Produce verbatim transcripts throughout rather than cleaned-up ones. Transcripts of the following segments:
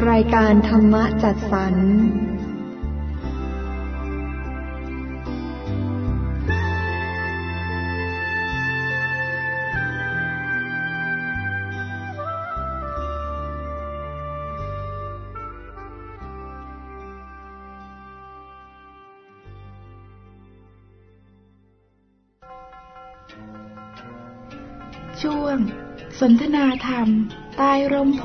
รายการธรรมะจัดสรรช่วงสนทนาธรรมใต้ร่มโพ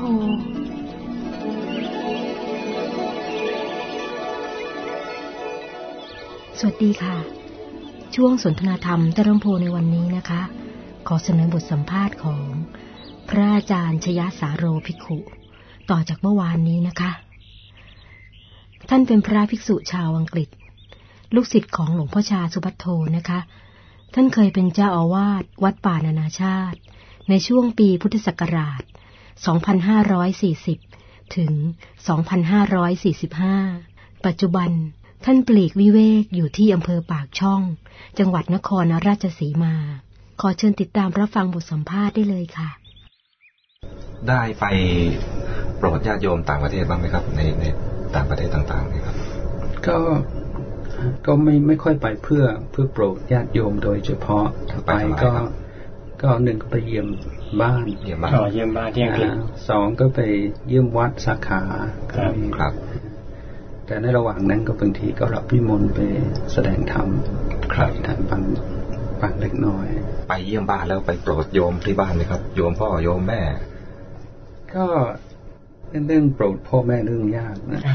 สวัสดีค่ะช่วงสนทนาธรรมใต้ร่มโพในวันนี้นะคะขอเสนอบทสัมภาษณ์ของพระอาจารย์ชยสาโรภิกขุต่อจากเมื่อวานนี้นะคะท่านเป็นพระภิกษุชาวอังกฤษลูกศิษย์ของหลวงพ่อชาสุภัทโทนะคะท่านเคยเป็นเจ้าอาวาสวัดป่านานาชาติในช่วงปีพุทธศักราชสองพันห้าร้อยสี่สิบถึงสองพันห้าร้อยสี่สิบห้าปัจจุบันท่านปลีกวิเวกอยู่ที่อำเภอปากช่องจังหวัดนครราชสีมาขอเชิญติดตามรับฟังบทสัมภาษณ์ได้เลยค่ะได้ไปโปรดญาติโยมต่างประเทศบ้างไหมครับในในต่างประเทศต่างๆนะครับก็ก็ไม่ไม่ค่อยไปเพื่อเพื่อโปรดญาติโยมโดยเฉพาะไปก็ก็หนึ่งก็ไปเยี่ยมบ้านเยี่ยมบ้านอ๋อเยี่ยมบ้านที่อังกฤษสองก็ไปเยี่ยมวัดสาขาครับครับแต่ในระหว่างนั้นก็บางทีก็รับนิมนต์ไปแสดงธรรมครับทางบางบางเล็กน้อยไปเยี่ยมบ้านแล้วไปโปรดโยมที่บ้านไหมครับโยมพ่อโยมแม่ก็เรื่องโปรดพ่อแม่เรื่องยากนะ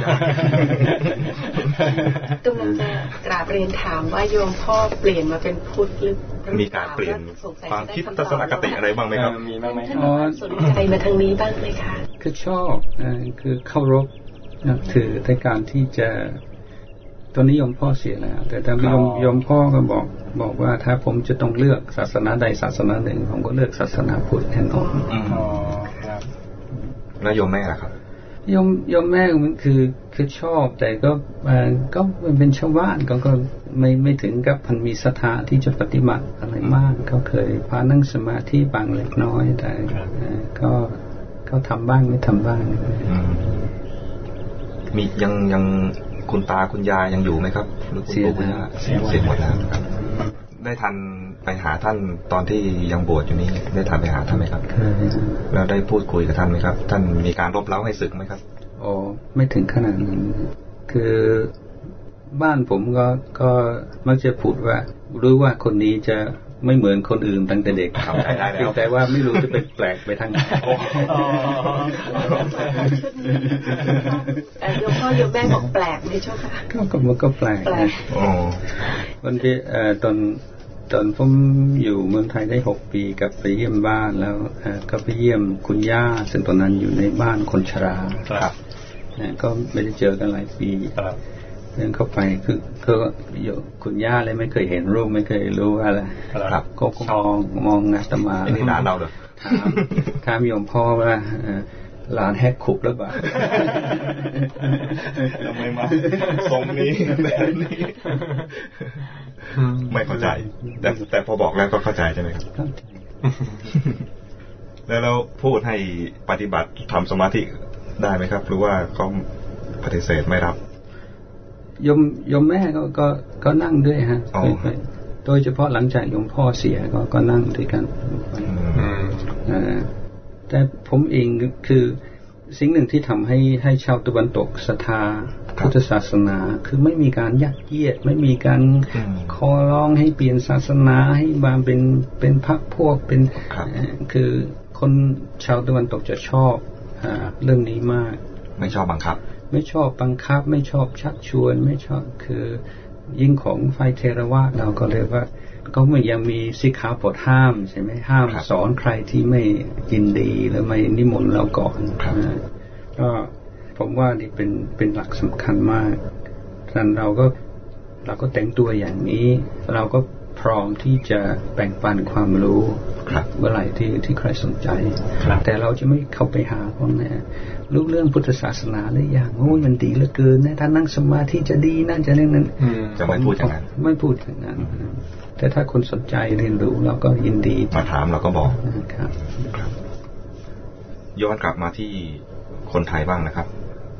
กำลังจะกราบเรียนถามว่าโยมพ่อเปลี่ยนมาเป็นพุทธหรือมีการเปลี่ยนความคิดทัศนคติอะไรบ้างไหมครับมีบ้างไหมท่านสนใจมาทางนี้บ้างไหมคะคือชอบคือเคารพนับถือในการที่จะตอนนี้โยมพ่อเสียแล้วแต่ถ้าโยมโยมพ่อก็บอกบอกว่าถ้าผมจะต้องเลือกศาสนาใดศาสนาหนึ่งผมก็เลือกศาสนาพุทธแน่นอนอ๋อครับแล้วโยมแม่ล่ะครับโยมโยมแม่มันคือคือชอบแต่ก็ก็มันเป็นชาวบ้านก็ก็ไม่ไม่ถึงกับพันมีศรัทธาที่จะปฏิบัติอะไรมากเขาเคยพานั่งสมาธิบางเล็กน้อยแต่ก็ก็ทำบ้างไม่ทำบ้างมียังยังคุณตาคุณยายยังอยู่ไหมครับเสียแล้วเสียหมดแล้วครับได้ทันไปหาท่านตอนที่ยังบวชอยู่นี้ได้ทันไปหาท่านไหมครับแล้วได้พูดคุยกับท่านไหมครับท่านมีการรบเร้าให้ศึกไหมครับโอ้ไม่ถึงขนาดนั้นคือบ้านผมก็ก็มักจะพูดว่ารู้ว่าคนนี้จะไม่เหมือนคนอื่นตั้งแต่เด็กเข้าใจได้แล้วแต่ว่าไม่รู้จะเป็นแปลกไปทางไหนโยมพ่อโยมแม่บอกแปลกไหมเจ้าค่ะก็ก็มันก็แปลกวันที่ตอนตอนผมอยู่เมืองไทยได้หกปีกับไปเยี่ยมบ้านแล้วก็ไปเยี่ยมคุณย่าซึ่งตอนนั้นอยู่ในบ้านคนชราครับก็ไม่ได้เจอกันหลายปีเดินเข้าไปคือก็อยู่คุณย่าเลยไม่เคยเห็นรูปไม่เคยรู้อะไรครับก็มองมองอาตมานี่ร้านเราเลยถามถามโยมพ่อว่าหลานแฮกคุกหรือเปล่าทำไมมาทรงนี้แบบนี้ไม่เข้าใจแต่แต่พอบอกแล้วก็เข้าใจใช่ไหมครับแล้วเราพูดให้ปฏิบัติทำสมาธิได้ไหมครับหรือว่าเขาปฏิเสธไม่รับยมยมแม่ก็ก็ก็นั่งด้วยฮะโดยเฉพาะหลังจากยมพ่อเสียก็ก็นั่งด้วยกันแต่ผมเองคือสิ่งหนึ่งที่ทำให้ให้ชาวตะวันตกศรัทธาพุทธศาสนาคือไม่มีการยัดเยียดไม่มีการขอร้องให้เปลี่ยนศาสนาให้มาเป็นเป็นพรรคพวกเป็นคือคนชาวตะวันตกจะชอบเรื่องนี้มากไม่ชอบบังคับไม่ชอบบังคับไม่ชอบชักชวนไม่ชอบคือยิ่งของฝ่ายเทรวาสเราก็เรียกว่าก็ไม่ยังมีสิกขาบทห้ามใช่ไหมห้ามสอนใครที่ไม่ยินดีหรือไม่นิมนต์เราก่อนก็ผมว่านี่เป็นเป็นหลักสำคัญมากฉะนั้นเราก็เราก็แต่งตัวอย่างนี้เราก็พร้อมที่จะแบ่งปันความรู้เมื่อไหร่ที่ที่ใครสนใจแต่เราจะไม่เข้าไปหาพวกนี้รู้เรื่องพุทธศาสนาหรือยังโอ้มันดีเหลือเกินนะถ้านั่งสมาธิจะดีนั่นจะเรื่องนั้นจะไม่พูดอย่างนั้นไม่พูดอย่างนั้นแต่ถ้าคนสนใจเรียนรู้เราก็ยินดีมาถามเราก็บอกครับย้อนกลับมาที่คนไทยบ้างนะครับ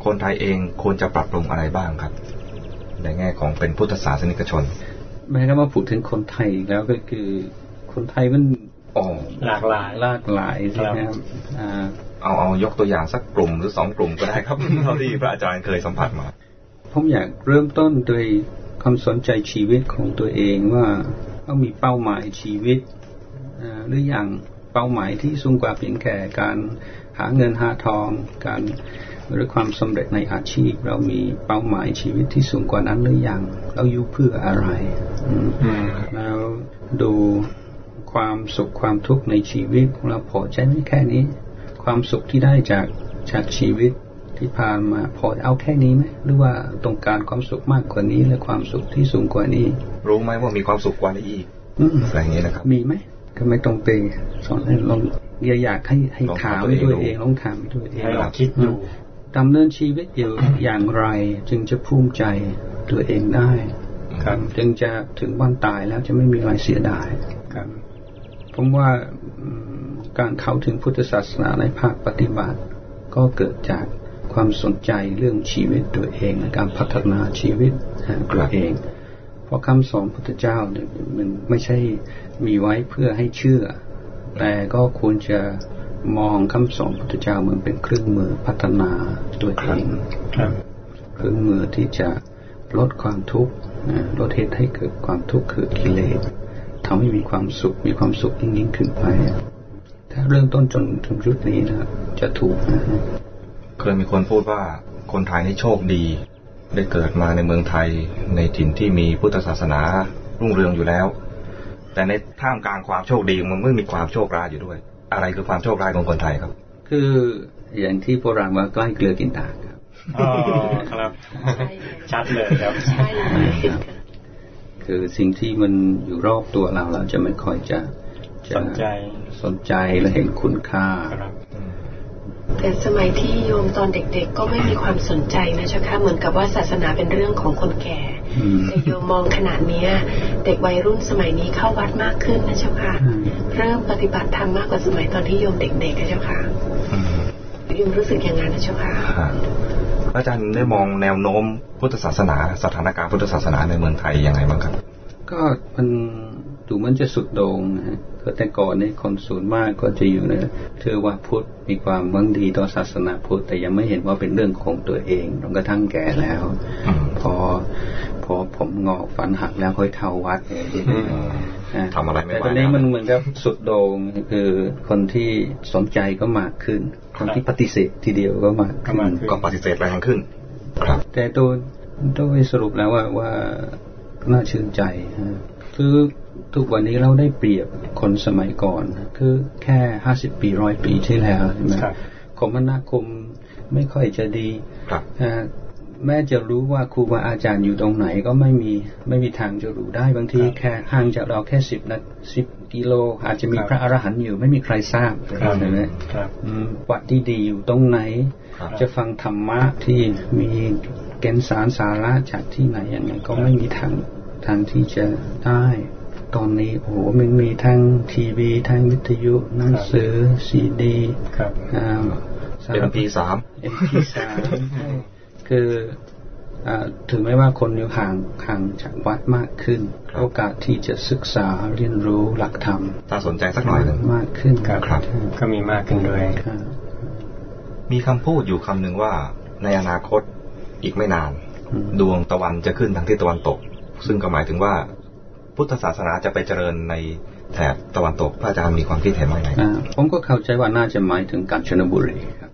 คนไทยเองควรจะปรับปรุงอะไรบ้างครับในแง่ของเป็นพุทธศาสนิกชนแม้กระทั่งพูดถึงคนไทยแล้วก็คือคนไทยมันอ๋อหลากหลายหลากหลายใช่ไหมครับเอาเอายกตัวอย่างสักกลุ่มหรือสองกลุ่มก็ได้ครับ เท่าที่พระอาจารย์เคยสัมผัสมาผมอยากเริ่มต้นโดยความสนใจชีวิตของตัวเองว่าต้องมีเป้าหมายชีวิตหรืออย่างเป้าหมายที่สูงกว่าเพียงแค่การหาเงินหาทองการหรือความสำเร็จในอาชีพเรามีเป้าหมายชีวิตที่สูงกว่านั้นหรือยังเราอยู่เพื่ออะไรแล้วดูความสุขความทุกข์ในชีวิตของเราพอใจไหมแค่นี้ความสุขที่ได้จากจากชีวิตที่ผ่านมาพอเอาแค่นี้ไหมหรือว่าต้องการความสุขมากกว่านี้และความสุขที่สูงกว่านี้รู้ไหมว่ามีความสุขกว่านี้อีกอะไรอย่างนี้นะครับมีไหมก็ไม่ต้องไปสอนให้ลองอยากให้ให้ถามด้วยเองลองถามด้วยเองให้เราคิดดูดำเนินชีวิตอยู่อย่างไรจึงจะภูมิใจตัวเองได้ครับจึงจะถึงวันตายแล้วจะไม่มีอะไรเสียดายครับผมว่าการเข้าถึงพุทธศาสนาในภาคปฏิบัติก็เกิดจากความสนใจเรื่องชีวิตตัวเองและการพัฒนาชีวิตตัวเองเพราะคำสอนพุทธเจ้าเนี่ยมันไม่ใช่มีไว้เพื่อให้เชื่อแต่ก็ควรจะมองคำสอนพุทธเจ้าเหมือนเป็นเครื่องมือพัฒนาตัวเองเครื่องมือที่จะลดความทุกข์ลดเหตุให้เกิดความทุกข์คือกิเลสทำให้มีความสุขมีความสุขยิ่งยิ่งขึ้นไปถ้าเริ่มต้นจนถึงจุดนี้นะจะถูกนะเคยมีคนพูดว่าคนไทยนี่โชคดีได้เกิดมาในเมืองไทยในถิ่นที่มีพุทธศาสนารุ่งเรืองอยู่แล้วแต่ในท่ามกลางความโชคดีมันไม่มีความโชคร้ายอยู่ด้วยอะไรคือความโชคร้ายของคนไทยครับคืออย่างที่โบราณว่าใกล้เกลือกินตากครับอ๋อครับชัดเลยครับใช่คือสิ่งที่มันอยู่รอบตัวเราเราจะไม่ค่อยจะสนใจสนใจและเห็นคุณค่าแต่สมัยที่โยมตอนเด็กๆก็ไม่มีความสนใจนะเจ้าค่ะเหมือนกับว่าศาสนาเป็นเรื่องของคนแก่แต่โยมมองขนาดนี้เด็กวัยรุ่นสมัยนี้เข้าวัดมากขึ้นนะเจ้าค่ะเริ่มปฏิบัติธรรมมากกว่าสมัยตอนที่โยมเด็กๆนะเจ้าค่ะโยมรู้สึกอย่างนั้นนะเจ้าค่ะอาจารย์ได้มองแนวโน้มพุทธศาสนาสถานการณ์พุทธศาสนาในเมืองไทยยังไงบ้างครับก็มันดูมันจะสุดโด่งนะฮะก็แต่ก่อนนี่คนส่วนมากก็จะอยู่ในเชื่อว่าพุทธมีความหวังดีต่อศาสนาพุทธแต่ยังไม่เห็นว่าเป็นเรื่องของตัวเองจนกระทั่งแก่แล้วพอพอผมงอกฟันหักแล้วค่อยเข้าวัดเองทำอะไรไม่ได้แต่ตอนนี้มันเหมือนกับสุดโด่งคือคนที่สนใจก็มากขึ้นคนที่ปฏิเสธทีเดียวก็มากขึ้นก็ปฏิเสธแรงขึ้นครับแต่โดยโดยสรุปแล้วว่าว่าน่าชื่นใจคือทุกวันนี้เราได้เปรียบคนสมัยก่อนคือแค่ห้าสิบปีร้อยปีที่แล้วใช่ไหมคมนาคมไม่ค่อยจะดีแม้จะรู้ว่าครูบาอาจารย์อยู่ตรงไหนก็ไม่มีไม่มีทางจะรู้ได้บางทีแค่ห่างจากเราแค่สิบนาทีสิบกิโลอาจจะมีพระอรหันต์อยู่ไม่มีใครทราบใช่ไหมวัดดีๆอยู่ตรงไหนจะฟังธรรมะที่มีแก่นสารสาระจากที่ไหนอย่างไรก็ไม่มีทางทางที่จะได้ตอนนี้โอ้โหมันมีทั้งทีวีทั้งวิทยุหนังสือซีดีอ่า เอ็ม พี สามเอ็ม พี สาม คือถึงแม้ว่าคนอยู่ห่างห่างจากวัดมากขึ้นโอกาสที่จะศึกษาเรียนรู้หลักธรรมถ้าสนใจสักหน่อยนึงมากขึ้นครับก็มีมากขึ้นด้วยมีคำพูดอยู่คำหนึ่งว่าในอนาคตอีกไม่นานดวงตะวันจะขึ้นทางทิศตะวันตกซึ่งก็หมายถึงว่าพุทธศาสนาจะไปเจริญในแถบตะวันตกพระอาจารย์มีความคิดเห็นว่าไงผมก็เข้าใจว่าน่าจะหมายถึงกาญจนบุรีครับ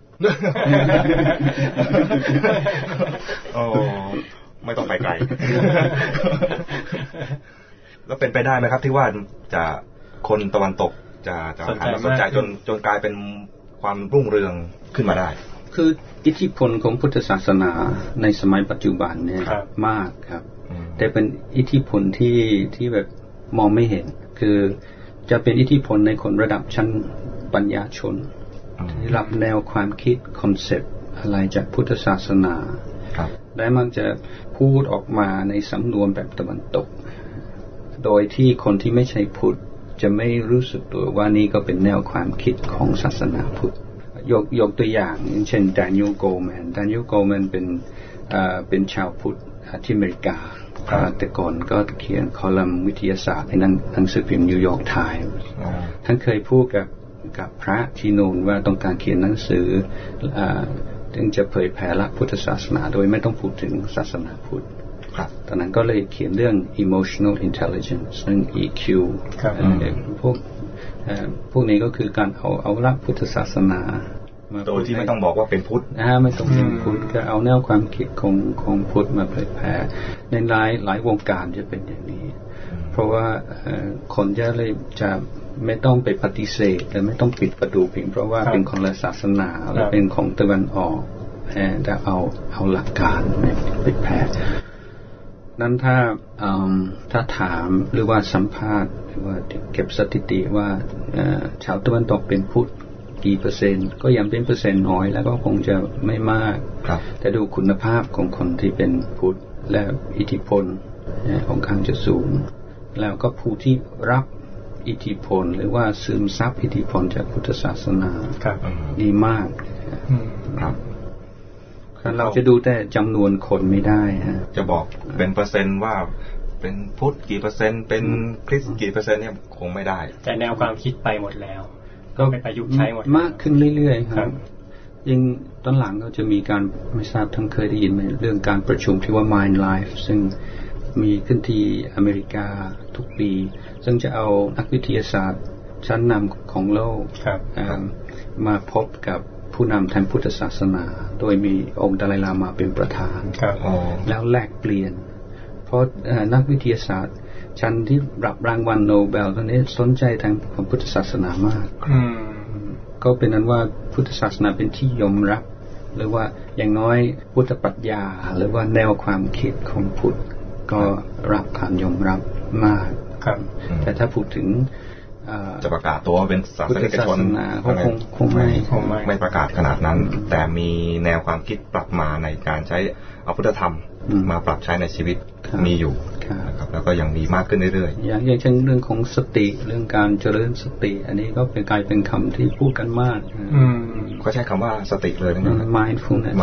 โอ้ไม่ต้องไปไกลแล้วเป็นไปได้ไหมครับที่ว่าจะคนตะวันตกจะจะหันมาสนใจจนจนกลายเป็นความรุ่งเรืองขึ้นมาได้คืออิทธิพลของพุทธศาสนาในสมัยปัจจุบันเนี่ยมากครับแต่เป็นอิทธิพลที่ที่แบบมองไม่เห็นคือจะเป็นอิทธิพลในคนระดับชั้นปัญญาชนที่รับแนวความคิดคอนเซปต์อะไรจากพุทธศาสนาและมักจะพูดออกมาในสำนวนแบบตะวันตกโดยที่คนที่ไม่ใช่พุทธจะไม่รู้สึกตัวว่านี่ก็เป็นแนวความคิดของศาสนาพุทธยกยกตัวอย่างเช่นแดเนียลโกลแมนแดเนียลโกลแมนเป็นเป็นชาวพุทธที่อเมริกาแต่ก่อนก็เขียนคอลัมน์วิทยาศาสตร์ในหนังสือพิมพ์นิวยอร์กไทม์ท่านเคยพูดกับกับพระที่โน่นว่าต้องการเขียนหนังสือถึงจะเผยแผ่หลักพุทธศาสนาโดยไม่ต้องพูดถึงศาสนาพุทธตอนนั้นก็เลยเขียนเรื่อง emotional intelligence เรื่อง อี คิว พวกพวกนี้ก็คือการเอาเอาหลักพุทธศาสนาโดยที่ไม่ต้องบอกว่าเป็นพุทธนะไม่ต้องเป็นพุทธก็เอาแนวความคิดของของพุทธมาเผยแผ่ในหลายหลายวงการจะเป็นอย่างนี้เพราะว่าคนจะเลยจะไม่ต้องไปปฏิเสธและไม่ต้องปิดประตูเพียงเพราะว่าเป็นของศาสนาและเป็นของตะวันออกแต่เอาเอาหลักการไปแผ่นั้นถ้าถ้าถามหรือว่าสัมภาษณ์หรือว่าเก็บสถิติว่าชาวตะวันตกเป็นพุทธกี่เปอร์เซ็นต์ก็ยังเป็นเปอร์เซ็นต์น้อยแล้วก็คงจะไม่มากแต่ดูคุณภาพของคนที่เป็นพุทธและอิทธิพลของข้างจะสูงแล้วก็ผู้ที่รับอิทธิพลหรือว่าซึมซับอิทธิพลจากพุทธศาสนาดีมากครับเราจะดูแต่จำนวนคนไม่ได้ฮะจะบอกเป็นเปอร์เซ็นต์ว่าเป็นพุทธกี่เปอร์เซ็นต์เป็นคริสต์กี่เปอร์เซ็นต์เนี่ยคงไม่ได้แต่แนวความคิดไปหมดแล้วก็ไปประยุกต์ใช้หมดมากขึ้นเรื่อยๆครับยิ่งตอนหลังก็จะมีการไม่ทราบทั้งเคยได้ยินไหมเรื่องการประชุมที่ว่า Mind Life ซึ่งมีขึ้นที่อเมริกาทุกปีซึ่งจะเอานักวิทยาศาสตร์ชั้นนำของโลกมาพบกับผู้นำทางพุทธศาสนาโดยมีองค์ดาไลลามาเป็นประธานแล้วแลกเปลี่ยนเพราะนักวิทยาศาสตร์ชั้นที่รับรางวัลโนเบลตอนนี้สนใจทางพุทธศาสนามากก็เป็นนั้นว่าพุทธศาสนาเป็นที่ยอมรับหรือว่าอย่างน้อยพุทธปรัชญาหรือว่าแนวความคิดของพุทธก็รับการยอมรับมากแต่ถ้าพูดถึงจะประกาศตัวเป็นศาสนิกชนคงคงไม่ไม่ประกาศขนาดนั้นแต่มีแนวความคิดปรับมาในการใช้เอาพุทธธรรมมาปรับใช้ในชีวิตมีอยู่นะครับแล้วก็ยังมีมากขึ้นเรื่อยๆอย่างอย่างเช่นเรื่องของสติเรื่องการเจริญสติอันนี้ก็เป็นกลายเป็นคำที่พูดกันมากก็ใช้คำว่าสติเลยนะ mindfulness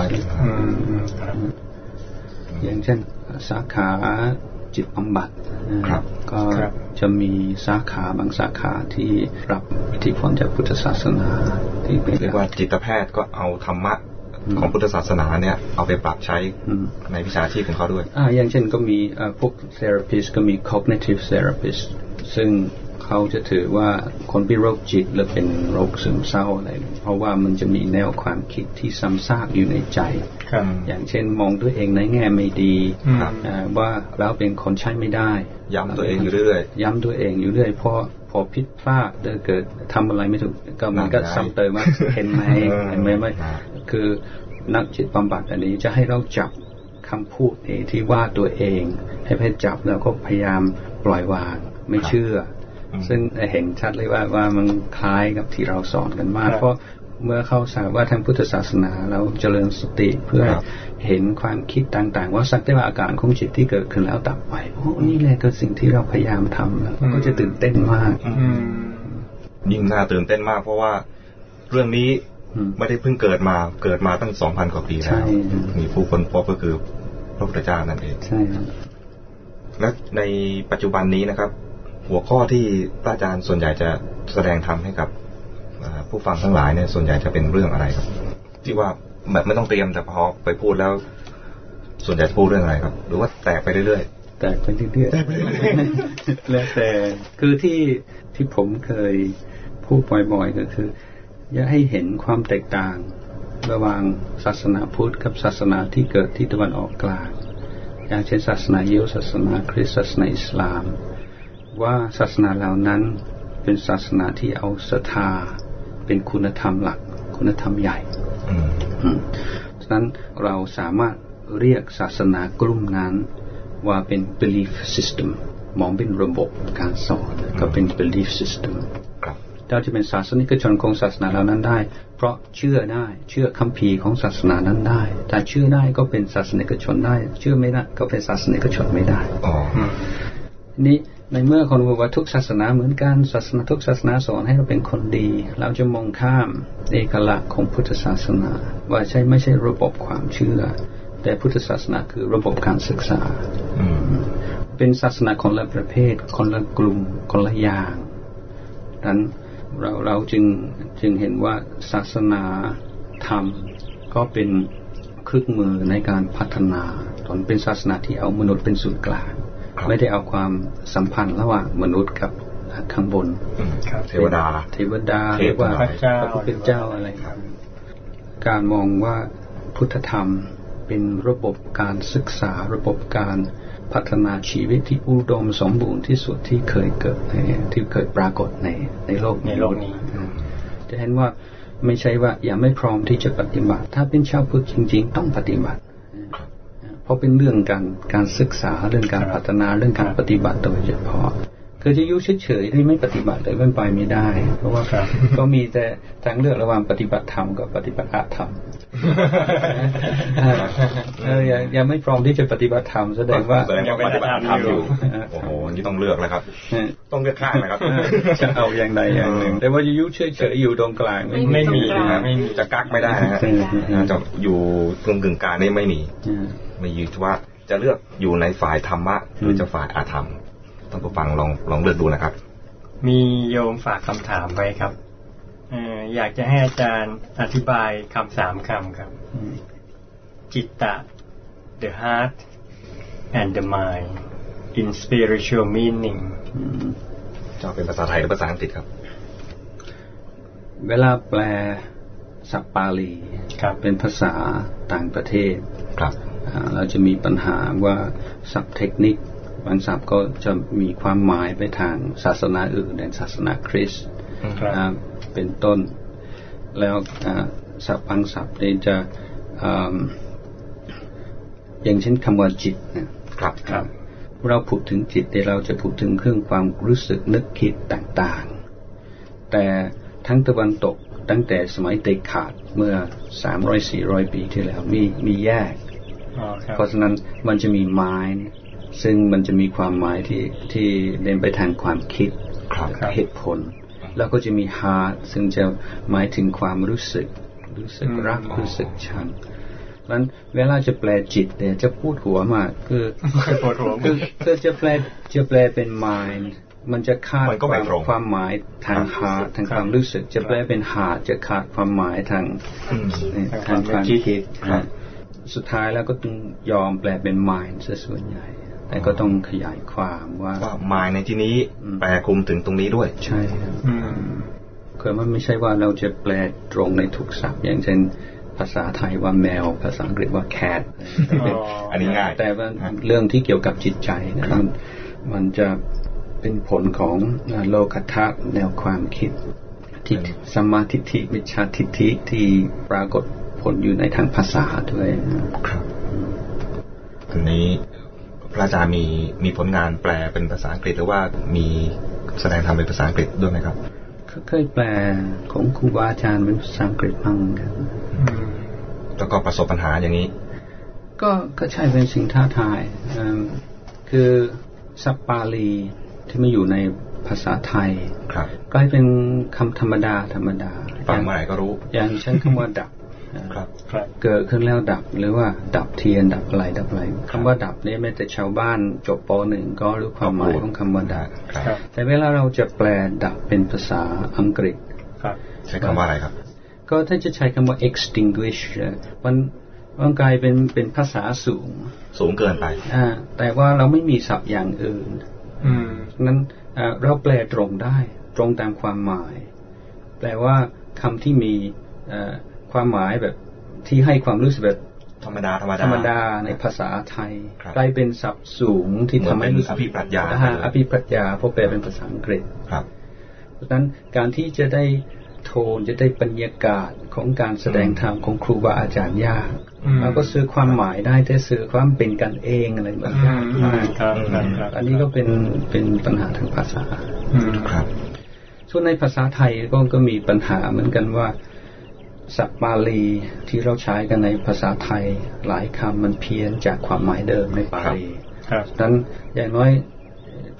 อย่างเช่นสาขาจิตบำบัดก็จะมีสาขาบางสาขาที่รับอิทธิพลจากพุทธศาสนาที่เรียกว่าจิตแพทย์ก็เอาธรรมะของพุทธศาสนาเนี่ยเอาไปปรับใช้ในวิชาชีพของเขาด้วยอ่าอย่างเช่นก็มีพวก therapist ก็มี cognitive therapist ซึ่งเขาจะถือว่าคนเป็นโรคจิตหรือเป็นโรคซึมเศร้าอะไรเพราะว่ามันจะมีแนวความคิดที่ซ้ำซากอยู่ในใจอย่างเช่นมองตัวเองในแง่ไม่ดีว่าเราเป็นคนใช้ไม่ได้ย้ำตัวเองอยู่เรื่อยย้ำตัวเองอยู่เรื่อยเพราะพอผิดพลาดเกิดทำอะไรไม่ถูกก็มันก็ซ้ำเติมว่าเห็นไหมเห็นไหมไม่คือนักจิตบำบัดอันนี้จะให้เราจับคำพูดที่ว่าตัวเองให้ให้จับแล้วก็พยายามปล่อยวางไม่เชื่อซึ่งเห็นชัดเลยว่าว่ามันคล้ายกับที่เราสอนกันมากเพราะเมื่อเข้าทราบว่าทางพุทธศาสนาเราเจริญสติเพื่อเห็นความคิดต่างๆว่าสักแต่ว่าอาการของจิตที่เกิดขึ้นแล้วดับไปโอ้นี่แหละคือสิ่งที่เราพยายามทำแล้วก็จะตื่นเต้นมากยิ่งน่าตื่นเต้นมากเพราะว่าเรื่องนี้ไม่ได้เพิ่งเกิดมาเกิดมาตั้ง สองพัน กว่าปีแล้วมีผู้คนพบก็คือพระพุทธเจ้านั่นเองใช่ครับและในปัจจุบันนี้นะครับหัวข้อที่พระอาจารย์ส่วนใหญ่จะแสดงธรรมให้กับผู้ฟังทั้งหลายเนี่ยส่วนใหญ่จะเป็นเรื่องอะไรครับที่ว่าแบบไม่ต้องเตรียมแต่พอไปพูดแล้วส่วนใหญ่จะพูดเรื่องอะไรครับหรือว่าแตกไปเรื่อยๆแตกไปเรื่อยๆแตกไปเรื่อยๆแล้วแต่คือที่ที่ผมเคยพูดบ่อยๆก็คืออยากให้เห็นความแตกต่างระหว่างศาสนาพุทธกับศาสนาที่เกิดที่ตะวันออกกลางอย่างเช่นศาสนายิวศาสนาคริสต์ศาสนาอิสลามว่าศาสนาเหล่านั้นเป็นศาสนาที่เอาศรัทธาเป็นคุณธรรมหลักคุณธรรมใหญ่ฉะนั้นเราสามารถเรียกศาสนากลุ่มนั้นว่าเป็น belief system มองเป็นระบบการสอนก็เป็น belief system เราจะเป็นศาสนิกชนของศาสนาเหล่านั้นได้เพราะเชื่อได้เชื่อคัมภีร์ของศาสนานั้นได้ถ้าเชื่อได้ก็เป็นศาสนิกชนได้เชื่อไม่ได้ก็เป็นศาสนิกชนไม่ได้อ๋อนี่ในเมื่อคนบอกว่าทุกศาสนาเหมือนกันศาสนาทุกศาสนาสอนให้เราเป็นคนดีเราจะมองข้ามเอกลักษณ์ของพุทธศาสนาว่าใช่ไม่ใช่ระบบความเชื่อแต่พุทธศาสนาคือระบบการศึกษาเป็นศาสนาคนละประเภทคนละกลุ่มคนละอย่างดังนั้นเราเราจึงจึงเห็นว่าศาสนาธรรมก็เป็นเครื่องมือในการพัฒนาตอนเป็นศาสนาที่เอามนุษย์เป็นศูนย์กลางไม่ได้เอาความสัมพันธ์ระหว่างมนุษย์กับข้างบนเทวดาเทวดาหรือว่าพระพุทธเจ้าอะไรการมองว่าพุทธธรรมเป็นระบบการศึกษาระบบการพัฒนาชีวิตที่อุดมสมบูรณ์ที่สุดที่เคยเกิดในที่เคยปรากฏในในโลกในโลกนี้จะเห็นว่าไม่ใช่ว่ายังไม่พร้อมที่จะปฏิบัติถ้าเป็นชาวพุทธจริงๆต้องปฏิบัติเพราะเป็นเรื่องการการศึกษาเรื่องการพัฒนาเรื่องการปฏิบัติโดยเฉพาะคือจะยุ่งเฉยๆที่ไม่ปฏิบัติเลยมันไปไม่ได้เพราะว่าก็มีแต่ทางเลือกระหว่างปฏิบัติธรรมกับปฏิบัติอธรรมเออยังไม่พร้อมที่จะปฏิบัติธรรมแสดงว่ายังปฏิบัติธรรมอยู่โอ้โหนี่ต้องเลือกแล้วครับต้องเลือกข้างนะครับจะเอาอย่างใดอย่างหนึ่งแต่ว่าจะยุ่งเฉยๆอยู่ตรงกลางไม่มีนะไม่มีจะกักไม่ได้นะจะอยู่ตรงกึ่งกลางนี่ไม่มีไม่ยืดว่าจะเลือกอยู่ในฝ่ายธรรมะหรือจะฝ่ายอาธรรมต้องผู้ฟังลองลองเลือกดูนะครับมีโยมฝากคำถามไว้ครับเอ่ออยากจะให้อาจารย์อธิบายคำสามคำครับจิตตะ the heart and the mind in spiritual meaning จะเป็นภาษาไทยหรือภาษาอังกฤษครับเวลาแปลศัพท์บาลีเป็นภาษาต่างประเทศครับเราจะมีปัญหาว่าศัพท์เทคนิคบางศัพท์ก็จะมีความหมายไปทางศาสนาอื่นในศาสนาคริสต์เป็นต้นแล้วศัพท์บางศัพท์เนี่ยจะอย่างเช่นคำว่าจิตนะครับครับเราพูดถึงจิตเราจะพูดถึงเครื่องความรู้สึกนึกคิดต่างๆแต่ทั้งตะวันตกตั้งแต่สมัยเดคาร์ตเมื่อ สามร้อยถึงสี่ร้อย ปีที่แล้วมีมีแยกเพราะฉะนั้นมันจะมี mind ซึ่งมันจะมีความหมายที่ที่เดินไปทางความคิดเหตุผลแล้วก็จะมี heart ซึ่งจะหมายถึงความรู้สึกรู้สึกรักรู้สึกชังนั้นเวลาจะแปลจิตเนี่ยจะพูดหัวมากคือคือคือจะแปลจะแปลเป็น mind มันจะขาดความความหมายทาง heart ทางความรู้สึกจะแปลเป็น heart จะขาดความหมายทางทางความคิดสุดท้ายแล้วก็ต้องยอมแปลเป็น mind ซะส่วนใหญ่แต่ก็ต้องขยายความว่าว่า mind ในที่นี้แปลคลุมถึงตรงนี้ด้วยใช่คือมันไม่ใช่ว่าเราจะแปลตรงในทุกศัพท์อย่างเช่นภาษาไทยว่าแมวภาษาอังกฤษว่า cat อันนี้ง่ายแต่ว่าเรื่องที่เกี่ยวกับจิตใจนะมันจะเป็นผลของโลกัตถะแนวความคิดทิฏฐิสัมมาทิฏฐิมิจฉาทิฏฐิที่ปรากฏผลอยู่ในทางภาษาด้วยครับอันนี้พระอาจารย์มีมีผลงานแปลเป็นภาษาอังกฤษหรือว่ามีแสดงธรรมเป็นภาษาอังกฤษด้วยไหมครับเคยแปลของครูบาอาจารย์เป็นภาษาอังกฤษบ้างครับแล้วก็ประสบปัญหาอย่างนี้ก็ก็ใช่เป็นสิ่งท้าทายคือศัพท์บาลีที่ไม่อยู่ในภาษาไทยกลายเป็นคำธรรมดาธรรมดาฟังเมื่อไหร่ก็รู้อย่างเช่นคำว่าดับเกิดขึ้นแล้วดับหรือว่าดับเทียนดับอะไรดับอะไรคำว่าดับนี่แม้แต่ชาวบ้านจบป.หนึ่งก็รู้ความหมายของคำว่าดับแต่เวลาเราจะแปลดับเป็นภาษาอังกฤษใช้คำว่าอะไรครับก็ถ้าจะใช้คำว่า extinguish มันมันกลายเป็นเป็นภาษาสูงสูงเกินไปอ่าแต่ว่าเราไม่มีศัพท์อย่างอื่นนั้นเราแปลตรงได้ตรงตามความหมายแปลว่าคำที่มีความหมายแบบที่ให้ความรู้สึกแบบธรรมดาธรรมดาธรรมดาในภาษาไทยกลายเป็นศัพท์สูงที่ทำให้รู้สึกอภิปรัชญาอภิปรัชญาเพราะแปลเป็นภาษาอังกฤษครับเพราะฉะนั้นการที่จะได้โทนจะได้บรรยากาศของการแสดงธรรมของครูบาอาจารย์ยากเราก็ซื้อความหมายได้แต่ซื้อความเป็นกันเองอะไรแบบนี้อันนี้ก็เป็นเป็นปัญหาทางภาษาครับส่วนในภาษาไทยก็ก็มีปัญหาเหมือนกันว่าศัพท์บาลีที่เราใช้กันในภาษาไทยหลายคำมันเพี้ยนจากความหมายเดิมในบาลีดังนั้นอย่างน้อย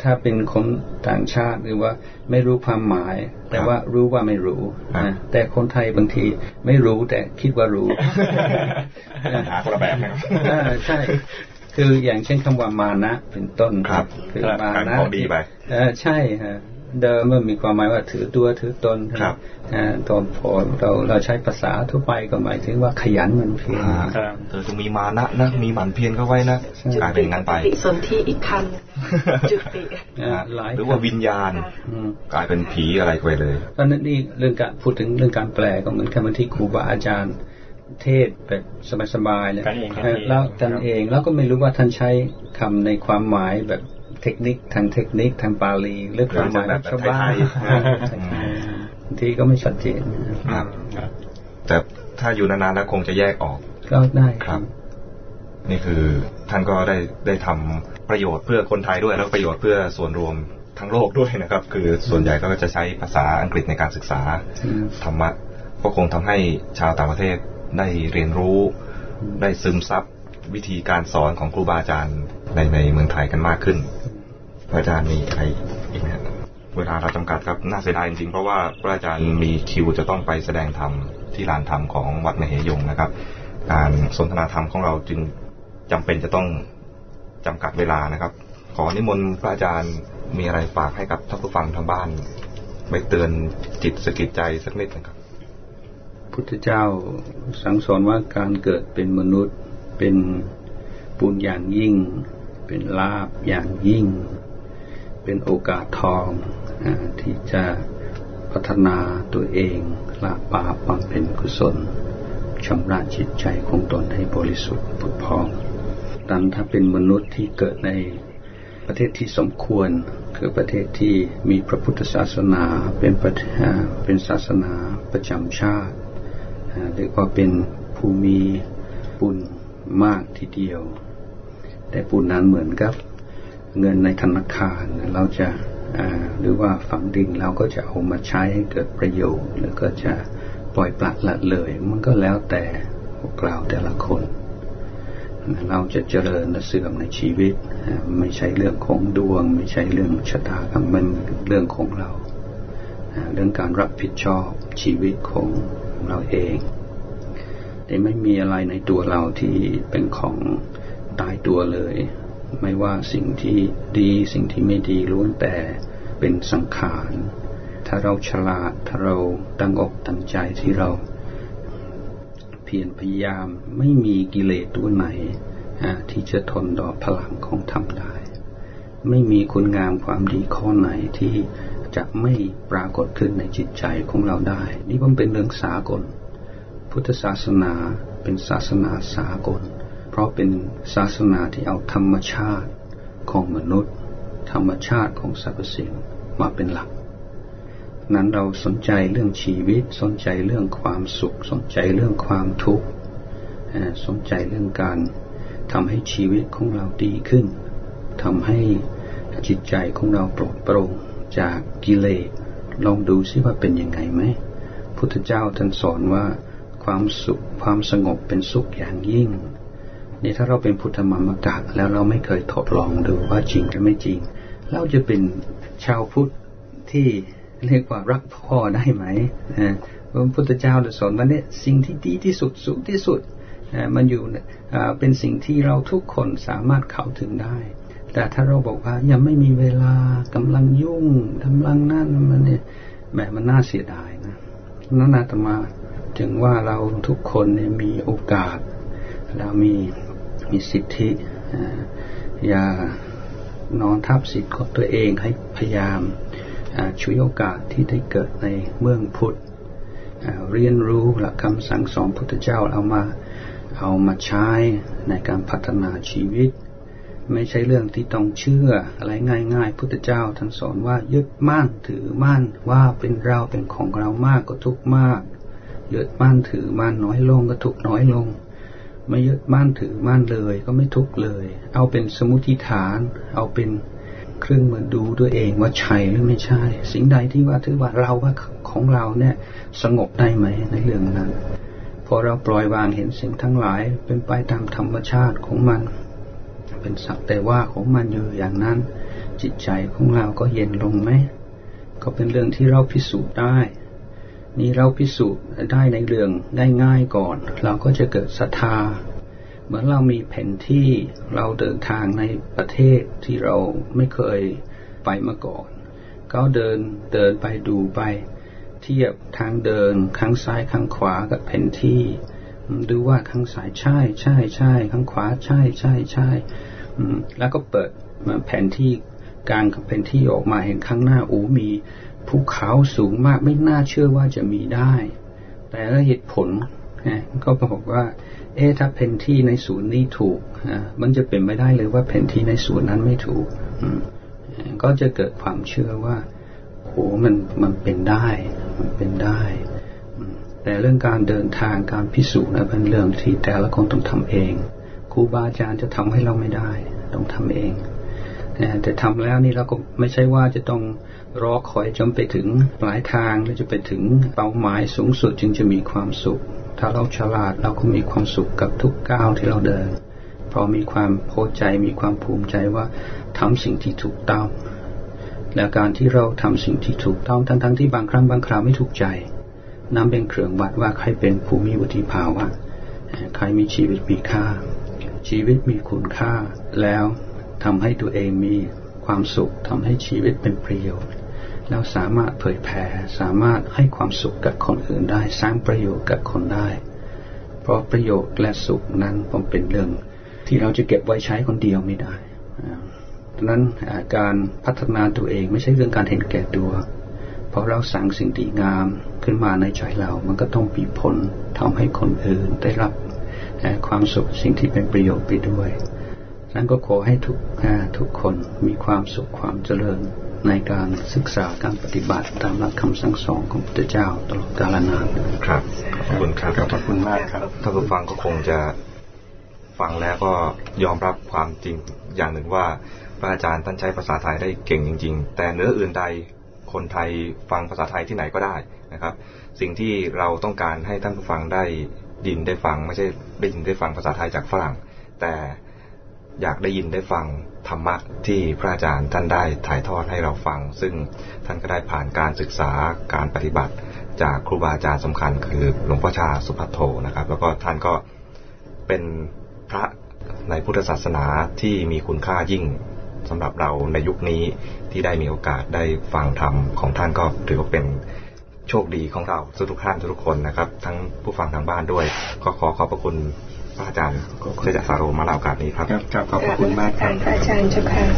ถ้าเป็นคนต่างชาติหรือว่าไม่รู้ความหมายแต่ว่ารู้ว่าไม่รู้นะแต่คนไทยบางทีไม่รู้แต่คิดว่ารู้หาคนละแบบนะครับใช่คืออย่างเช่นคำว่ามานะเป็นต้นครับคือมานะดีไปใช่ฮะเดิมมันมีความหมายว่าถือตัวถือตนครับตอนพอเราเราใช้ภาษาทั่วไปก็หมายถึงว่าขยันหมั่นเพียรเธอจะมีมานะนะมีหมั่นเพียรเข้าไว้นะกลายเป็นงั้นไปสนที่อีกคำจุติหรือว่าวิญญาณกลายเป็นผีอะไรไปเลยตอนนั้นนี่เรื่องการพูดถึงเรื่องการแปลก็เหมือนกับที่ครูบาอาจารย์เทศแบบสบายๆเลยแล้วท่านเองแล้วก็ไม่รู้ว่าท่านใช้คำในความหมายแบบเทคนิคทางเทคนิคทางบาลีหรือความหมายแบบชาวบ้านบางทีก็ไม่ชัดเจนแต่ถ้าอยู่นานๆแล้วคงจะแยกออกก็ได้ครับนี่คือท่านก็ได้ได้ทำประโยชน์เพื่อคนไทยด้วยแล้วประโยชน์เพื่อส่วนรวมทั้งโลกด้วยนะครับคือส่วนใหญ่ก็จะใช้ภาษาอังกฤษในการศึกษาธรรมะก็คงทำให้ชาวต่างประเทศได้เรียนรู้ได้ซึมซับวิธีการสอนของครูบาอาจารย์ในในเมืองไทยกันมากขึ้นอาจารย์มีใครอีกไหมเวลาเราจำกัดครับน่าเสียดายจริงๆเพราะว่าพระอาจารย์มีคิวจะต้องไปแสดงธรรมที่ลานธรรมของวัดมเหยงนะครับการสนทนาธรรมของเราจึงจำเป็นจะต้องจำกัดเวลานะครับขอนิมนต์พระอาจารย์มีอะไรฝากให้กับท่านผู้ฟังทางบ้านไปเตือนจิตสกิดใจสักนิดนะครับพุทธเจ้าสั่งสอนว่าการเกิดเป็นมนุษย์เป็นบุญอย่างยิ่งเป็นลาภอย่างยิ่งเป็นโอกาสทองที่จะพัฒนาตัวเองละบาปบำเพ็ญกุศลชำระจิตใจของตนให้บริสุทธิ์ผุดพองดังถ้าเป็นมนุษย์ที่เกิดในประเทศที่สมควรคือประเทศที่มีพระพุทธศาสนาเป็นประเทศเป็นศาสนาประจำชาติเรียกว่าเป็นผู้มีบุญมากทีเดียวแต่บุญนั้นเหมือนกับเงินในธนาคารเราจะหรือว่าฝังดินเราก็จะเอามาใช้ให้เกิดประโยชน์แล้วก็จะปล่อยปละละเลยมันก็แล้วแต่พวกเราแต่ละคนเราจะเจริญและเสื่อมในชีวิตไม่ใช่เรื่องของดวงไม่ใช่เรื่องชะตากรรมมันเรื่องของเราเรื่องการรับผิดชอบชีวิตของเราเองแต่ไม่มีอะไรในตัวเราที่เป็นของตายตัวเลยไม่ว่าสิ่งที่ดีสิ่งที่ไม่ดีล้วนแต่เป็นสังขารถ้าเราฉลาดถ้าเราตั้งอกตั้งใจที่เราเพียรพยายามไม่มีกิเลสตัวไหนที่จะทนต่อพลังของธรรมได้ไม่มีคุณงามความดีข้อไหนที่จะไม่ปรากฏขึ้นในจิตใจของเราได้นี่มันเป็นเรื่องสากลพุทธศาสนาเป็นศาสนาสากลเพราะเป็นศาสนาที่เอาธรรมชาติของมนุษย์ธรรมชาติของสรรพสิ่งมาเป็นหลักนั้นเราสนใจเรื่องชีวิตสนใจเรื่องความสุขสนใจเรื่องความทุกข์สนใจเรื่องการทำให้ชีวิตของเราดีขึ้นทำให้จิตใจของเราปลอดโปร่งจากกิเลสลองดูซิว่าเป็นยังไงไหมพุทธเจ้าท่านสอนว่าความสุขความสงบเป็นสุขอย่างยิ่งนี่ถ้าเราเป็นพุทธมามกะแล้วเราไม่เคยทดลองดูว่าจริงหรือไม่จริงเราจะเป็นชาวพุทธที่เรียกว่ารักพ่อได้ไหมนะพระพุทธเจ้าได้สอนว่าเนี่ยสิ่งที่ดีที่สุดสูงที่สุดมันอยู่เป็นสิ่งที่เราทุกคนสามารถเข้าถึงได้แต่ถ้าเราบอกว่ายังไม่มีเวลากำลังยุ่งกำลังนั่นมันเนี่ยแบบมันน่าเสียดายนะนั่นอาตมาถึงว่าเราทุกคนเนี่ยมีโอกาสเรามีมีสิทธิอย่านอนทับสิทธิ์ของตัวเองให้พยายามช่วยโอกาสที่ได้เกิดในเมืองพุทธเรียนรู้หลักคำสั่งสอนพุทธเจ้าเอามาเอามาใช้ในการพัฒนาชีวิตไม่ใช่เรื่องที่ต้องเชื่ออะไรง่ายๆพุทธเจ้าท่านสอนว่ายึดมั่นถือมั่นว่าเป็นเราเป็นของเรามากก็ทุกข์มากยึดมั่นถือมั่นน้อยลงก็ทุกข์น้อยลงไม่ยึดมั่นถือมั่นเลยก็ไม่ทุกข์เลยเอาเป็นสมมุติฐานเอาเป็นเครื่องมือดูด้วยเองว่าใช่หรือไม่ใช่สิ่งใดที่ว่าถือว่าเราว่าของเราเนี่ยสงบได้ไหมในเรื่องนั้นพอเราปล่อยวางเห็นสิ่งทั้งหลายเป็นไปตามธรรมชาติของมันเป็นสักแต่ว่าของมันอยู่อย่างนั้นจิตใจของเราก็เย็นลงไหมก็เป็นเรื่องที่เราพิสูจน์ได้นี่เราพิสูจน์ได้ในเรื่องได้ง่ายก่อนเราก็จะเกิดศรัทธาเหมือนเรามีแผนที่เราเดินทางในประเทศที่เราไม่เคยไปมาก่อนก็เดินเดินไปดูไปเทียบทางเดินข้างซ้ายข้างขวากับแผนที่ดูว่าข้างซ้ายใช่ใช่ใช่ข้างขวาใช่ใช่ใช่แล้วก็เปิดแผนที่กลางกับแผนที่ออกมาเห็นข้างหน้าโอ้มีภูเขาสูงมากไม่น่าเชื่อว่าจะมีได้แต่ละเหตุผลก็บอกว่าเอ๊ะถ้าแผนที่ในศูนย์นี้ถูกมันจะเป็นไม่ได้เลยว่าแผนที่ในศูนย์นั้นไม่ถูกก็จะเกิดความเชื่อว่าโอ้มันมันเป็นได้มันเป็นได้แต่เรื่องการเดินทางการพิสูจน์นะเป็นเรื่องที่แต่ละคนต้องทำเองครูบาอาจารย์จะทำให้เราไม่ได้ต้องทำเองแต่ทำแล้วนี่เราก็ไม่ใช่ว่าจะต้องรอคอยจนไปถึงปลายทางแล้วจะไปถึงเป้าหมายสูงสุดจึงจะมีความสุขถ้าเราฉลาดเราก็มีความสุขกับทุกก้าวที่เราเดินเพราะมีความพอใจมีความภูมิใจว่าทำสิ่งที่ถูกต้องและการที่เราทำสิ่งที่ถูกต้องทั้งๆ ท, ที่บางครั้งบางคราวไม่ถูกใจนั่นเป็นเครื่องวัดว่าใครเป็นผู้มีวุฒิภาวะใครมีชีวิตมีค่าชีวิตมีคุณค่าแล้วทำให้ตัวเองมีความสุขทำให้ชีวิตเป็นประโยชน์แล้วสามารถเผยแผ่สามารถให้ความสุขกับคนอื่นได้สร้างประโยชน์กับคนได้เพราะประโยชน์และสุขนั้นมันเป็นเรื่องที่เราจะเก็บไว้ใช้คนเดียวไม่ได้ดังนั้นการพัฒนาตัวเองไม่ใช่เรื่องการเห็นแก่ตัวเพราะเราสร้างสิ่งดีงามขึ้นมาในใจเรามันก็ต้องมีผลทำให้คนอื่นได้รับความสุขสิ่งที่เป็นประโยชน์ไปด้วยนั้นก็ขอให้ทุกทุกคนมีความสุขความเจริญในการศึกษาการปฏิบัติตามหลักคำสั่งสอนของพระพุทธเจ้าตลอดกาลนานครับขอบคุณครับขอบคุณมากครับท่านผู้ฟังก็คงจะฟังแล้วก็ยอมรับความจริงอย่างหนึ่งว่าพระอาจารย์ท่านใช้ภาษาไทยได้เก่งจริงๆแต่เนื้ออื่นใดคนไทยฟังภาษาไทยที่ไหนก็ได้นะครับสิ่งที่เราต้องการให้ท่านผู้ฟังได้ยินได้ฟังไม่ใช่ได้ยินได้ฟังภาษาไทยจากฝรั่งแต่อยากได้ยินได้ฟังธรรมะที่พระอาจารย์ท่านได้ถ่ายทอดให้เราฟังซึ่งท่านก็ได้ผ่านการศึกษาการปฏิบัติจากครูบาอาจารย์สำคัญคือหลวงพ่อชาสุภัทโทนะครับแล้วก็ท่านก็เป็นพระในพุทธศาสนาที่มีคุณค่ายิ่งสำหรับเราในยุคนี้ที่ได้มีโอกาสได้ฟังธรรมของท่านก็ถือว่าเป็นโชคดีของเราทุกท่านทุกคนนะครับทั้งผู้ฟังทางบ้านด้วยก็ขอขอบพระคุณพระอาจารย์เจษฎาสาโรมาในโอกาสนี้ครับครับขอบคุณมากครับพระอาจารย์เจ้าค่ะ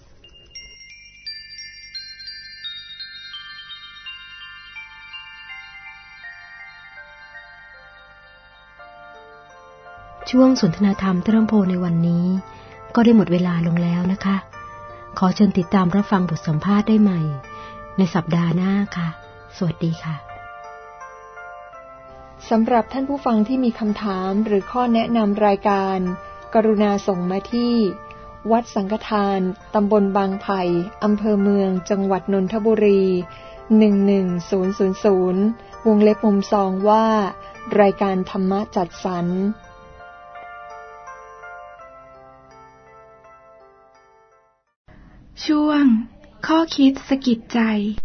ช่วงสนทนาธรรมต้นโพในวันนี้ก็ได้หมดเวลาลงแล้วนะคะขอเชิญติดตามรับฟังบทสัมภาษณ์ได้ใหม่ในสัปดาห์หน้าค่ะสวัสดีค่ะสำหรับท่านผู้ฟังที่มีคำถามหรือข้อแนะนำรายการกรุณาส่งมาที่วัดสังฆทานตำบลบางไผ่อำเภอเมืองจังหวัดนนทบุรีหนึ่งหนึ่งศูนย์ศูนย์ศูนย์วงเล็บมุมซองว่ารายการธรรมะจัดสรรช่วงข้อคิดสะกิดใจ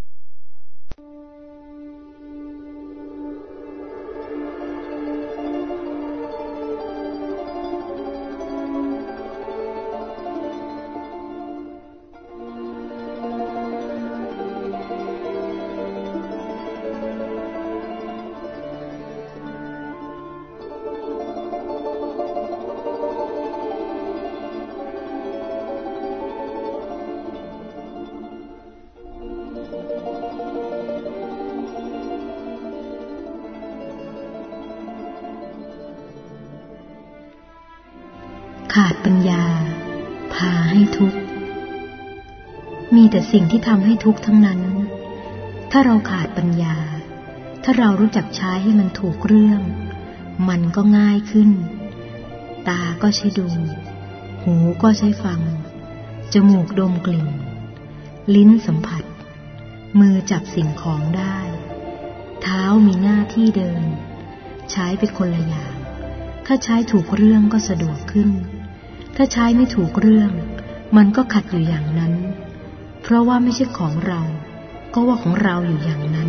ขาดปัญญาพาให้ทุกข์มีแต่สิ่งที่ทำให้ทุกข์ทั้งนั้นถ้าเราขาดปัญญาถ้าเรารู้จักใช้ให้มันถูกเรื่องมันก็ง่ายขึ้นตาก็ใช้ดูหูก็ใช้ฟังจมูกดมกลิ่นลิ้นสัมผัสมือจับสิ่งของได้เท้ามีหน้าที่เดินใช้ไปคนละอย่างถ้าใช้ถูกเรื่องก็สะดวกขึ้นถ้าใช้ไม่ถูกเรื่องมันก็ขัดอยู่อย่างนั้นเพราะว่าไม่ใช่ของเราก็ว่าของเราอยู่อย่างนั้น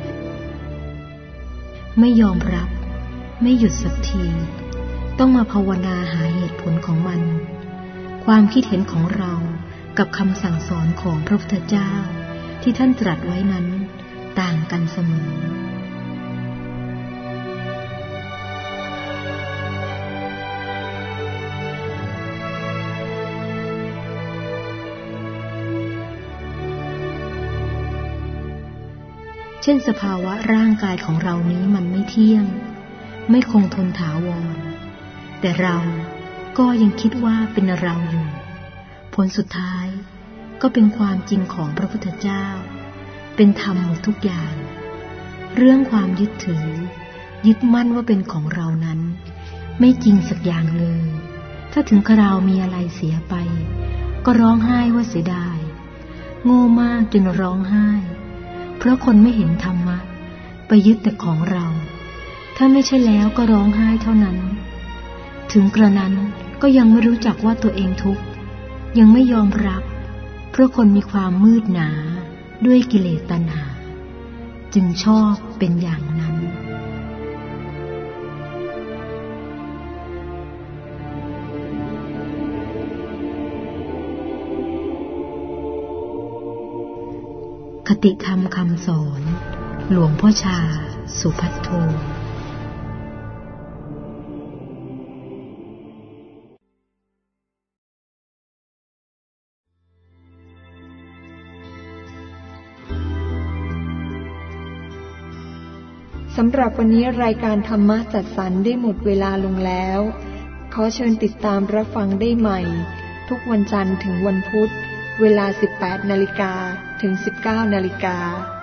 ไม่ยอมรับไม่หยุดสักทีต้องมาภาวนาหาเหตุผลของมันความคิดเห็นของเรากับคำสั่งสอนของพระพุทธเจ้าที่ท่านตรัสไว้นั้นต่างกันเสมอเช่นสภาวะร่างกายของเรานี้มันไม่เที่ยงไม่คงทนถาวรแต่เราก็ยังคิดว่าเป็นเราอยู่ผลสุดท้ายก็เป็นความจริงของพระพุทธเจ้าเป็นธรรมหมดทุกอย่างเรื่องความยึดถือยึดมั่นว่าเป็นของเรานั้นไม่จริงสักอย่างเลยถ้าถึงคราวมีอะไรเสียไปก็ร้องไห้ว่าเสียดายโง่มากจนร้องไห้เพราะคนไม่เห็นธรรมะไปยึดแต่ของเราถ้าไม่ใช่แล้วก็ร้องไห้เท่านั้นถึงกระนั้นก็ยังไม่รู้จักว่าตัวเองทุกข์ยังไม่ยอมรับเพราะคนมีความมืดหนาด้วยกิเลสตัณหาจึงชอบเป็นอย่างนั้นคติธรรมคำสอนหลวงพ่อชาสุภัทโทสำหรับวันนี้รายการธรรมะจัดสรรได้หมดเวลาลงแล้วขอเชิญติดตามรับฟังได้ใหม่ทุกวันจันทร์ถึงวันพุธเวลา สิบแปดนาฬิกา ถึง สิบเก้านาฬิกา